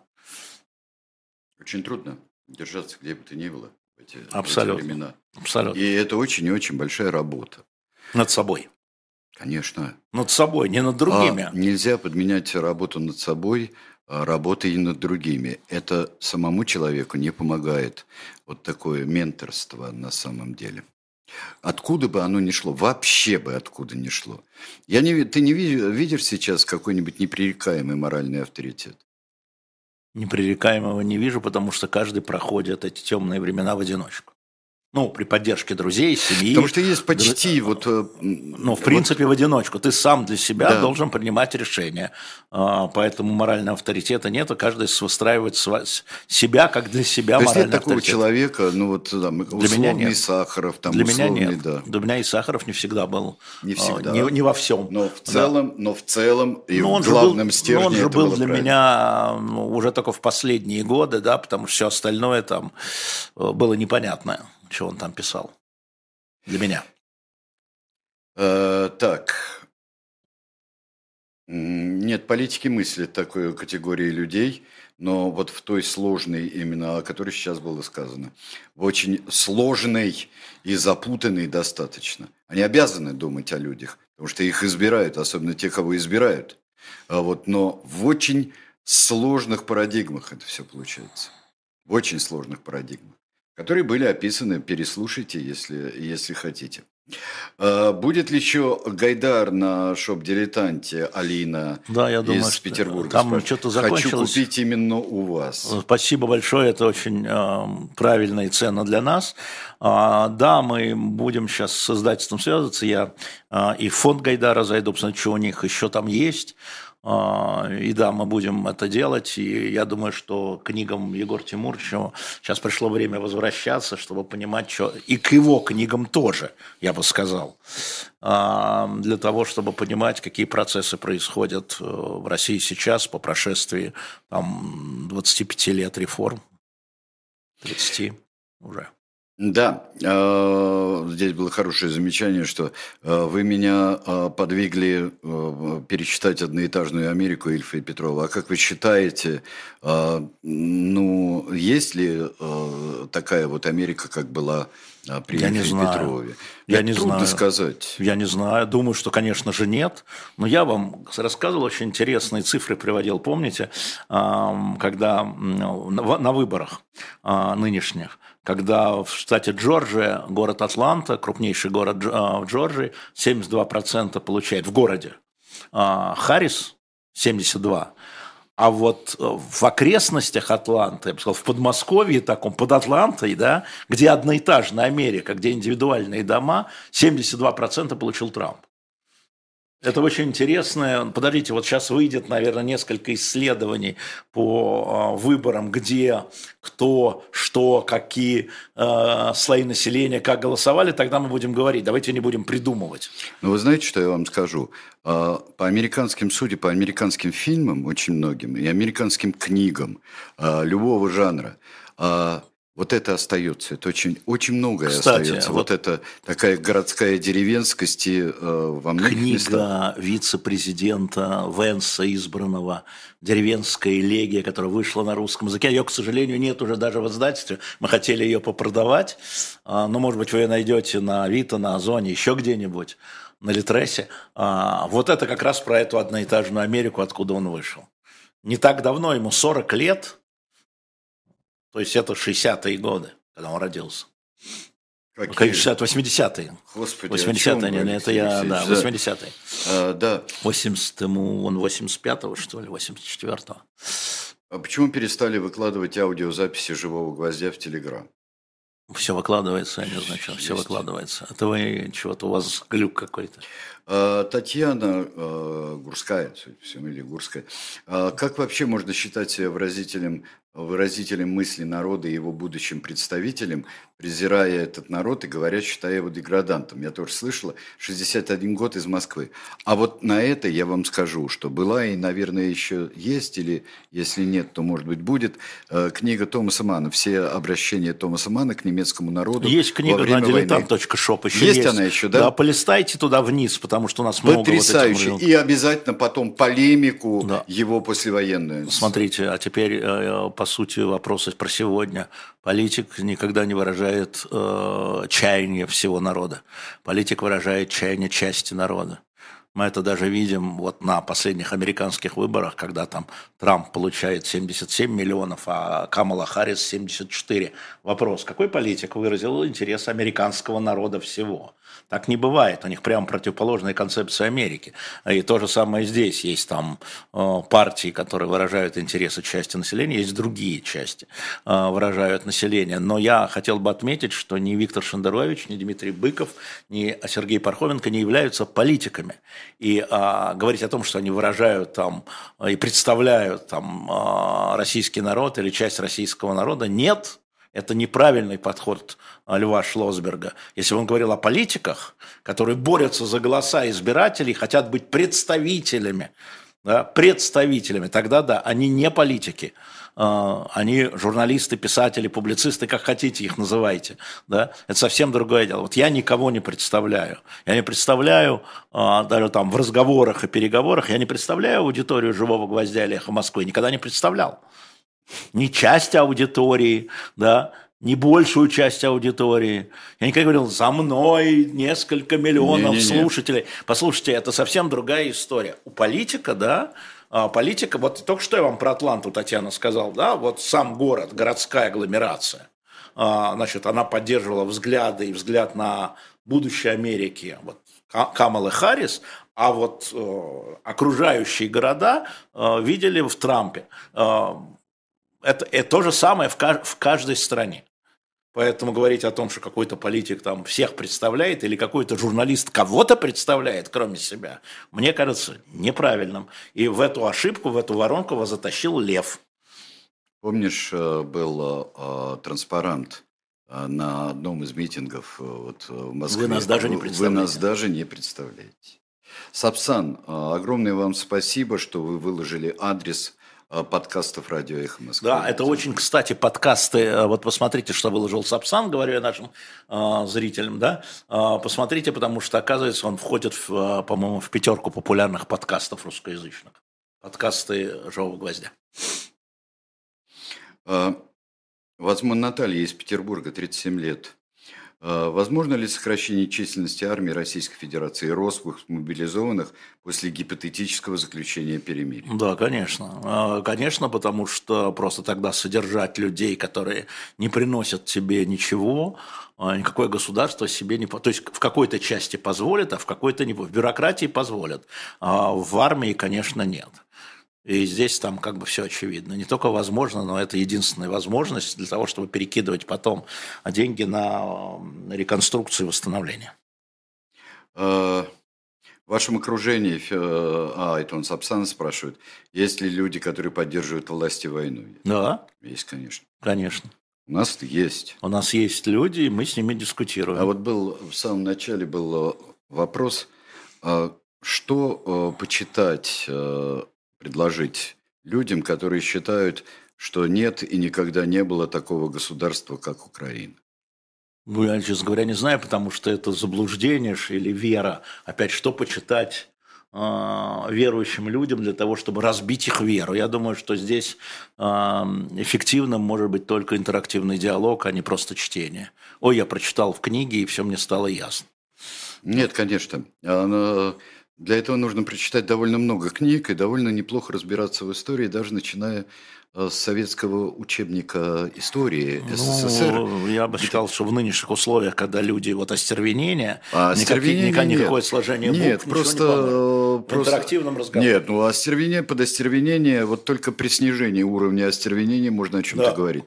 Очень трудно держаться, где бы то ни было в эти времена. Абсолютно. И это очень и очень большая работа. Над собой. Конечно. Над собой, не над другими. Нельзя подменять работу над собой работой и над другими. Это самому человеку не помогает. Вот такое менторство на самом деле. Откуда бы оно ни шло, вообще бы откуда ни шло. Ты не видишь сейчас какой-нибудь непререкаемый моральный авторитет? Непререкаемого не вижу, потому что каждый проходит эти темные времена в одиночку. Ну, при поддержке друзей, семьи. Потому что есть почти в принципе, в одиночку. Ты сам для себя должен принимать решения. Поэтому морального авторитета нет, каждый выстраивает себя как для себя моральный авторитет. То есть нет такого человека, условный Сахаров. Для меня нет. Для меня и Сахаров не всегда был. Не всегда. Не во всем. Но в целом и в главном стержне он же это был было для правильно. меня уже только в последние годы, да, потому что все остальное там было непонятно. Что он там писал? Для меня. Так. Нет политики мысли такой категории людей, но вот в той сложной, именно о которой сейчас было сказано, в очень сложной и запутанной достаточно. Они обязаны думать о людях, потому что их избирают, особенно те, кого избирают. Но в очень сложных парадигмах это все получается. В очень сложных парадигмах, которые были описаны, переслушайте, если хотите. Будет ли еще Гайдар на шоп-дилетанте, Алина, я думаю, из Петербурга? Там что-то закончилось. Хочу купить именно у вас. Спасибо большое, это очень правильно и ценно для нас. Мы будем сейчас с издательством связываться. Я и в фонд Гайдара зайду, посмотреть, что у них еще там есть. И мы будем это делать, и я думаю, что к книгам Егора Тимуровича сейчас пришло время возвращаться, чтобы понимать, что и к его книгам тоже, я бы сказал, для того, чтобы понимать, какие процессы происходят в России сейчас по прошествии 25 лет реформ, 30 уже. Да, здесь было хорошее замечание, что вы меня подвигли перечитать «Одноэтажную Америку» Ильфа и Петрова. А как вы считаете, есть ли такая вот Америка, как была при Ильфе и Петрове? Трудно сказать. Я не знаю. Думаю, что, конечно же, нет. Но я вам рассказывал, очень интересные цифры приводил. Помните, когда на выборах нынешних, когда в штате Джорджия, город Атланта, крупнейший город в Джорджии, 72% получает в городе. Харрис 72%. А вот в окрестностях Атланты, я бы сказал, в Подмосковье таком, под Атлантой, да, где одноэтажная Америка, где индивидуальные дома, 72% получил Трамп. Это очень интересно. Подождите, вот сейчас выйдет, наверное, несколько исследований по выборам, где, кто, что, какие слои населения, как голосовали, тогда мы будем говорить. Давайте не будем придумывать. Ну, вы знаете, что я вам скажу? По американским, судя по американским фильмам, очень многим, и американским книгам любого жанра, вот это остается, это очень многое остается. Вот это такая городская деревенскость и во многих местах. Книга вице-президента Венса, избранного «Деревенская элегия», которая вышла на русском языке. Ее, к сожалению, нет уже даже в издательстве. Мы хотели ее попродавать, но, может быть, вы ее найдете на Авито, на Озоне, еще где-нибудь, на Литресе. Вот это как раз про эту одноэтажную Америку, откуда он вышел. Не так давно, ему 40 лет. То есть это 60-е годы, когда он родился. Конечно, 80-е. Господи, 80-е, не, это я, да, 80-е. Да. 80-му, он 85-го, что ли, 84-го. А почему перестали выкладывать аудиозаписи «Живого гвоздя» в Телеграм? Все выкладывается, я не знаю, что все выкладывается. Это вы чего-то, у вас глюк какой-то. Татьяна Гурская, или Гурская, как вообще можно считать себя выразителем мысли народа и его будущим представителем, презирая этот народ и говоря, считая его деградантом? Я тоже слышала, 61 год из Москвы. А вот на это я вам скажу, что была и, наверное, еще есть, или если нет, то, может быть, будет книга Томаса Манна, все обращения Томаса Манна к немецкому народу. Есть книга на diletant.shop еще есть. Она еще, да? Да, полистайте туда вниз, потому что у нас много потрясающе. Вот этих... И обязательно потом полемику его послевоенную. Смотрите, а теперь, по сути, вопросы про сегодня. Политик никогда не выражает чаяние всего народа. Политик выражает чаяние части народа. Мы это даже видим вот на последних американских выборах, когда там Трамп получает 77 миллионов, а Камала Харрис 74. Вопрос, какой политик выразил интерес американского народа всего? Так не бывает, у них прямо противоположная концепция Америки. И то же самое здесь. Есть там партии, которые выражают интересы части населения, есть другие части, выражают население. Но я хотел бы отметить, что ни Виктор Шендерович, ни Дмитрий Быков, ни Сергей Пархоменко не являются политиками. И говорить о том, что они выражают там и представляют там российский народ или часть российского народа, нет. Это неправильный подход Льва Шлосберга. Если бы он говорил о политиках, которые борются за голоса избирателей, хотят быть представителями, да, тогда да, они не политики. Они журналисты, писатели, публицисты, как хотите их называйте. Да? Это совсем другое дело. Вот я никого не представляю. Я не представляю, даже там в разговорах и переговорах, я не представляю аудиторию «Живого гвоздя» или «Эхо Москвы». Никогда не представлял. Ни часть аудитории, да, не большую часть аудитории. Я никогда не говорил, за мной несколько миллионов слушателей. Послушайте, это совсем другая история. У политика, да, политика, вот только что я вам про Атланту, Татьяна, сказал, да, вот сам город, городская агломерация, значит, она поддерживала взгляды и взгляд на будущее Америки, вот, Камалы Харрис, а вот окружающие города видели в Трампе. Это то же самое в каждой стране. Поэтому говорить о том, что какой-то политик там всех представляет или какой-то журналист кого-то представляет, кроме себя, мне кажется неправильным. И в эту ошибку, в эту воронку вас затащил Лев. Помнишь, был транспарант на одном из митингов вот, в Москве? Вы нас даже не представляете. Вы нас даже не представляете. Сапсан, огромное вам спасибо, что вы выложили адрес подкастов «Радио Эхо Москвы». Да, это очень, кстати, подкасты, вот посмотрите, что выложил Сапсан, говорю я нашим зрителям, да, посмотрите, потому что, оказывается, он входит, по-моему, в 5 популярных подкастов русскоязычных. Подкасты «Живого гвоздя». Возможно, Наталья из Петербурга, 37 лет. Возможно ли сокращение численности армии Российской Федерации и рост мобилизованных после гипотетического заключения перемирия? Да, конечно. Конечно, потому что просто тогда содержать людей, которые не приносят тебе ничего, никакое государство себе не... То есть в какой-то части позволит, а в какой-то не... В бюрократии позволят, а в армии, конечно, нет. И здесь там как бы все очевидно. Не только возможно, но это единственная возможность для того, чтобы перекидывать потом деньги на реконструкцию и восстановление. Вы В вашем окружении, это он Сапсан спрашивает, есть ли люди, которые поддерживают власть и войну? Да. Есть, конечно. Конечно. У нас есть. У нас есть люди, и мы с ними дискутируем. А вот в самом начале был вопрос, что почитать, предложить людям, которые считают, что нет и никогда не было такого государства, как Украина. Ну, я, честно говоря, не знаю, потому что это заблуждение или вера. Опять, что почитать верующим людям для того, чтобы разбить их веру? Я думаю, что здесь эффективным может быть только интерактивный диалог, а не просто чтение. Ой, я прочитал в книге, и все мне стало ясно. Нет, конечно. Для этого нужно прочитать довольно много книг и довольно неплохо разбираться в истории, даже начиная с советского учебника истории СССР. Ну, я бы сказал, что в нынешних условиях, когда люди остервенение, остервенение никакое сложение букв, нет, просто в интерактивном разговоре. Нет, под остервенение, вот только при снижении уровня остервенения можно о чем-то говорить.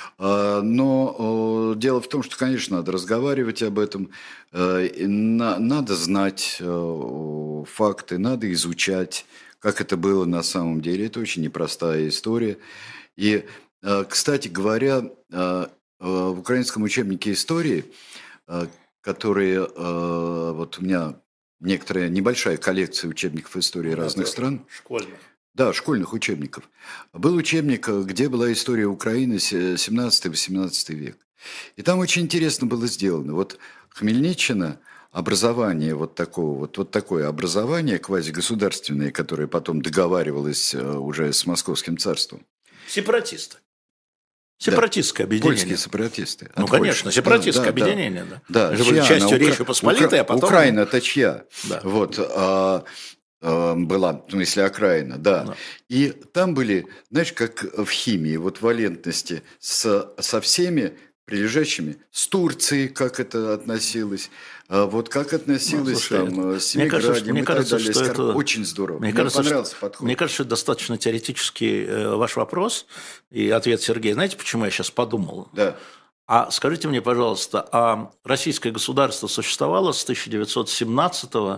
Но дело в том, что, конечно, надо разговаривать об этом, надо знать факты, надо изучать, как это было на самом деле. Это очень непростая история. И, кстати говоря, в украинском учебнике истории, которые, вот у меня некоторая небольшая коллекция учебников истории разных стран. Школьных. Да, школьных учебников. Был учебник, где была история Украины 17-18 век. И там очень интересно было сделано. Вот Хмельниччина, образование вот такое образование квазигосударственное, которое потом договаривалось уже с Московским царством. Сепаратисты. Сепаратистское объединение. Польские сепаратисты. Ну, конечно, сепаратистское объединение. Да. Они были частью Речи Посполитой, а потом... Украина-то чья? Да. Вот, была, в смысле, окраина, да. И там были, знаешь, как в химии, вот валентности со всеми прилежащими, с Турцией, как это относилось, вот как относилось там с Семиградием и так далее. Что это... Очень здорово. Мне понравился подход. Мне кажется, что это достаточно теоретический ваш вопрос и ответ Сергея. Знаете, почему я сейчас подумал? Да. А скажите мне, пожалуйста, а российское государство существовало с 1917 до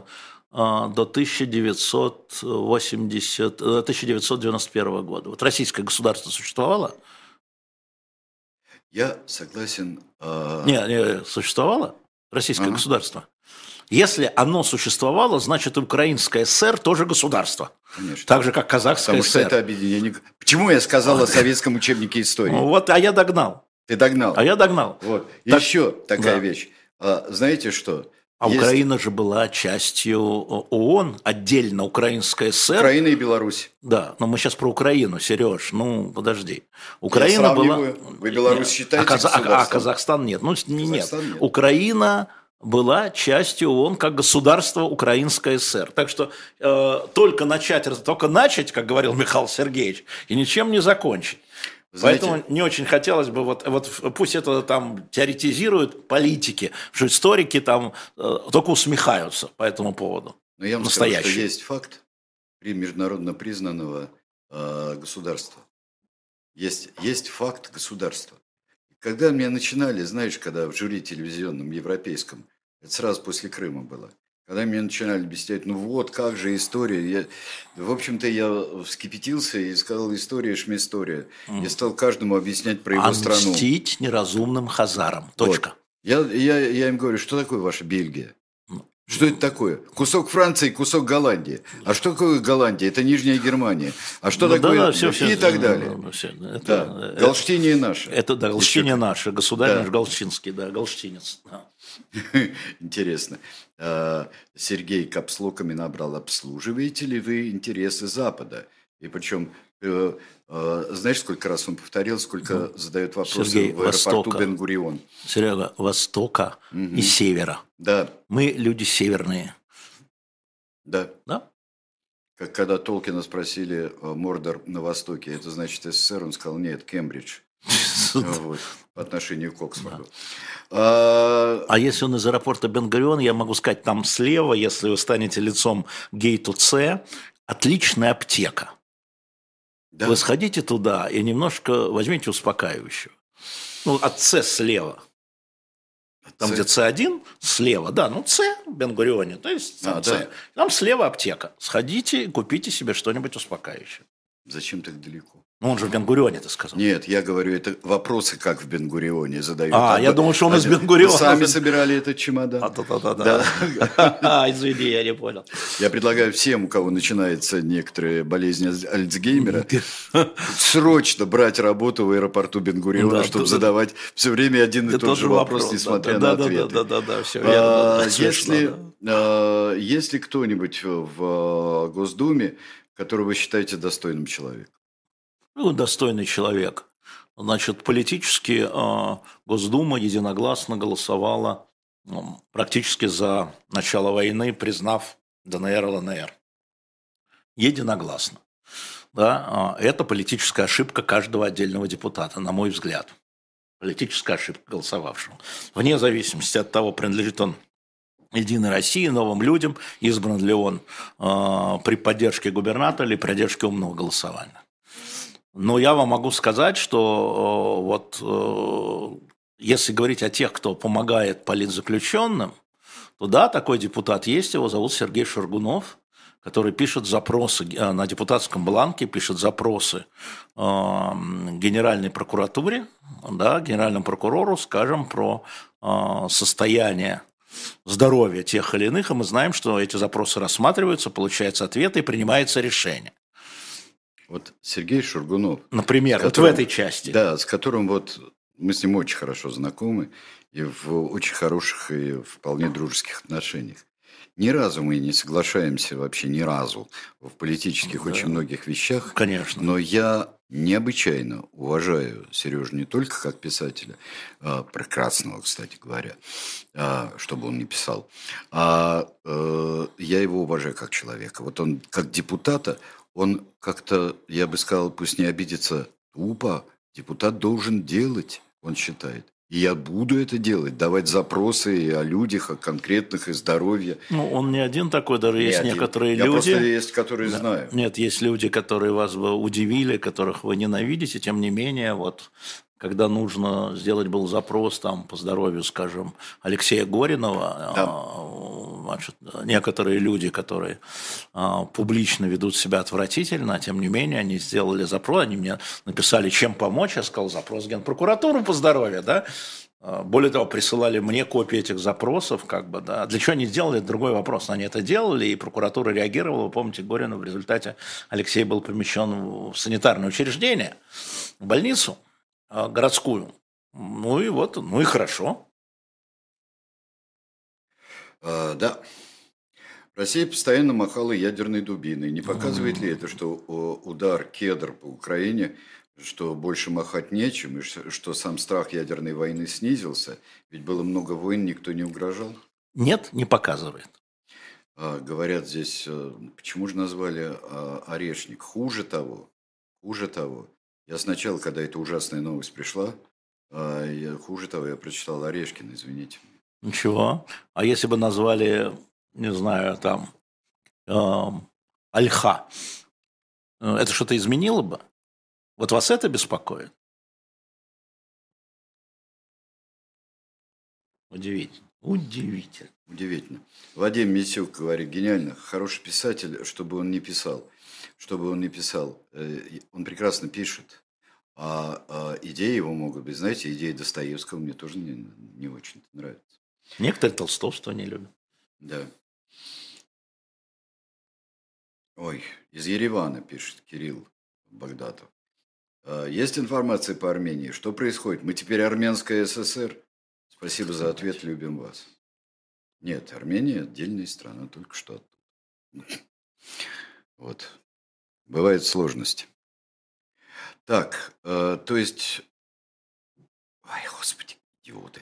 1991 года? Вот российское государство существовало? Я согласен. Не, существовало российское государство. Если оно существовало, значит, и Украинская ССР тоже государство. Конечно. Так же, как Казахская ССР. Потому что это объединение. Почему я сказал о советском учебнике истории? Вот, а я догнал. Ты догнал? А я догнал. Вот. Еще такая вещь. Знаете что? А Украина же была частью ООН, отдельно Украинская ССР. Украина и Беларусь. Да, но мы сейчас про Украину, Сереж, ну подожди. Украина была... Вы Беларусь считаете государством? А Казахстан нет. Ну нет. Украина была частью ООН как государство Украинская ССР. Так что только начать, как говорил Михаил Сергеевич, и ничем не закончить. Знаете, поэтому не очень хотелось бы, вот пусть это там теоретизируют политики, что историки там только усмехаются по этому поводу. Но я вам скажу, что есть факт международно признанного государства. Есть факт государства. Когда меня начинали, знаешь, когда в жюри телевизионном европейском, это сразу после Крыма было, когда меня начинали объяснять, ну вот, как же история. В общем-то, я вскипятился и сказал, история шмистория. Я стал каждому объяснять про его страну. Мстить неразумным хазарам. Точка. Вот. Я им говорю, что такое ваша Бельгия? Что это такое? Кусок Франции, кусок Голландии. А что такое Голландия? Это Нижняя Германия. А что такое? И так далее. Галштиния наша. Это Галштиния наша. Государь наш галштинский, галштинец. Интересно. Сергей капслоками набрал, обслуживаете ли вы интересы Запада? И причем, знаешь, сколько раз он повторил, сколько задает вопросы Сергей, в аэропорту Бен-Гурион? Серега, Востока и Севера. Да. Мы люди северные. Да. Да? Как когда Толкина спросили Мордор на Востоке, это значит СССР, он сказал, нет, Кембридж. Вот, по отношению к Оксфорду. А если он из аэропорта Бен-Гурион, я могу сказать, там слева, если вы станете лицом к гейту С, отличная аптека. Да. Вы сходите туда и немножко возьмите успокаивающего. Ну, от С слева. Там, где С1, слева, да, ну С в Бен-Гурионе, то есть там С. да. Там слева аптека. Сходите и купите себе что-нибудь успокаивающее. Зачем так далеко? Ну, он же в Бен-Гурионе, ты сказал. Нет, я говорю, это вопросы, как в Бен-Гурионе задают. Я думал, что он из Бен-Гуриона. Вы сами собирали этот чемодан. Да. Извини, я не понял. Я предлагаю всем, у кого начинается некоторые болезни Альцгеймера, срочно брать работу в аэропорту Бен-Гуриона, чтобы задавать все время один и тот же вопрос, несмотря на ответы. Да, все верно. Есть ли кто-нибудь в Госдуме, которого вы считаете достойным человеком? Ну, достойный человек. Значит, политически Госдума единогласно голосовала практически за начало войны, признав ДНР, ЛНР. Единогласно. Да, это политическая ошибка каждого отдельного депутата, на мой взгляд. Политическая ошибка голосовавшего. Вне зависимости от того, принадлежит он Единой России, новым людям, избран ли он при поддержке губернатора или при поддержке умного голосования. Но я вам могу сказать, что если говорить о тех, кто помогает политзаключенным, то да, такой депутат есть, его зовут Сергей Шаргунов, который пишет запросы на депутатском бланке, пишет запросы Генеральной прокуратуре, да, генеральному прокурору, скажем, про состояние здоровья тех или иных, и мы знаем, что эти запросы рассматриваются, получаются ответы и принимается решение. Вот Сергей Шаргунов. Например, вот в этой части. Да, с которым мы с ним очень хорошо знакомы и в очень хороших и вполне дружеских отношениях. Ни разу мы не соглашаемся, вообще ни разу, в политических очень многих вещах. Конечно. Но я необычайно уважаю Сережу не только как писателя, прекрасного, кстати говоря, чтобы он не писал, я его уважаю как человека. Вот он как депутата, он как-то, я бы сказал, пусть не обидится, тупо, депутат должен делать, он считает. И я буду это делать, давать запросы и о людях, о конкретных, и здоровье. Ну, он не один такой, даже есть некоторые люди. Просто есть, которые знаю. Нет, есть люди, которые вас бы удивили, которых вы ненавидите, тем не менее, вот когда нужно сделать был запрос там, по здоровью, скажем, Алексея Горинова, значит, некоторые люди, которые публично ведут себя отвратительно, тем не менее, они сделали запрос, они мне написали, чем помочь, я сказал, запрос в Генпрокуратуру по здоровью, да. Более того, присылали мне копии этих запросов, как бы, да. Для чего они сделали, это другой вопрос. Они это делали, и прокуратура реагировала. Вы помните, Горинов, в результате Алексей был помещен в санитарное учреждение, в больницу городскую. Ну и вот, ну и хорошо. Да. Россия постоянно махала ядерной дубиной. Не показывает ли это, что удар кедр по Украине, что больше махать нечем, и что сам страх ядерной войны снизился? Ведь было много войн, никто не угрожал. Нет, не показывает. Говорят здесь, почему же назвали Орешник? Хуже того. Я сначала, когда эта ужасная новость пришла, хуже того, я прочитал Орешкин, извините. Ничего. А если бы назвали, не знаю, там, Ольха, это что-то изменило бы? Вот вас это беспокоит? Удивительно. Вадим Мисюк говорит, гениально, хороший писатель, чтобы он не писал. Он прекрасно пишет, а идеи его могут быть, знаете, идеи Достоевского мне тоже не очень нравятся. Некоторые толстовство не любят. Да. Ой, из Еревана пишет Кирилл Багдатов. Есть информация по Армении? Что происходит? Мы теперь Армянская ССР? Спасибо за ответ, любим вас. Нет, Армения отдельная страна, только что оттуда. Вот. Бывают сложности. Так, то есть... Ой, господи, идиоты.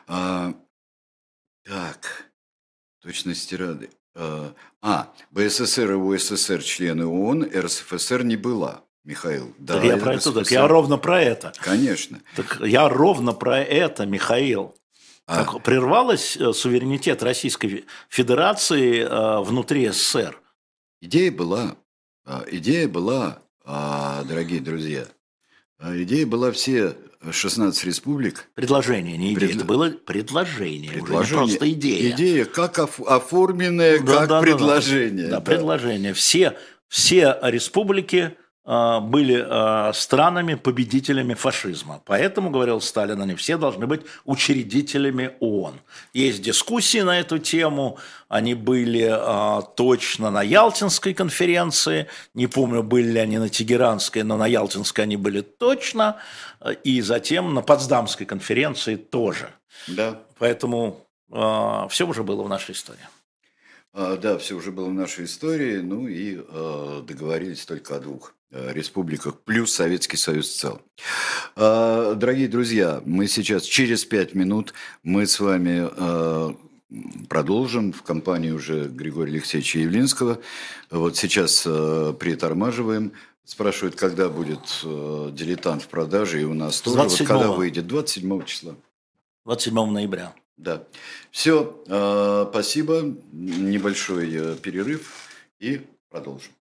Так, точности рады. БССР и УССР члены ООН, РСФСР не была. Михаил. Да, я ровно про это. Конечно. Так я ровно про это, Михаил. Как прервалась суверенитет Российской Федерации внутри СССР? Идея была, дорогие друзья, Идея была все 16 республик. Предложение, не идея, это было предложение, уже не Предложение. просто идея. Идея как оформленная, как предложение. Да, предложение. Все республики были странами-победителями фашизма. Поэтому, говорил Сталин, они все должны быть учредителями ООН. Есть дискуссии на эту тему. Они были точно на Ялтинской конференции. Не помню, были ли они на Тегеранской, но на Ялтинской они были точно. И затем на Потсдамской конференции тоже. Да. Поэтому все уже было в нашей истории. Да, все уже было в нашей истории. Ну и договорились только о 2 республиках плюс Советский Союз в целом. Дорогие друзья, мы сейчас через 5 минут мы с вами продолжим в компании уже Григория Алексеевича Явлинского. Вот сейчас притормаживаем. Спрашивают, когда будет «Дилетант» в продаже, и у нас тоже. Вот когда выйдет? 27 числа. 27 ноября. Да. Все, спасибо. Небольшой перерыв и продолжим.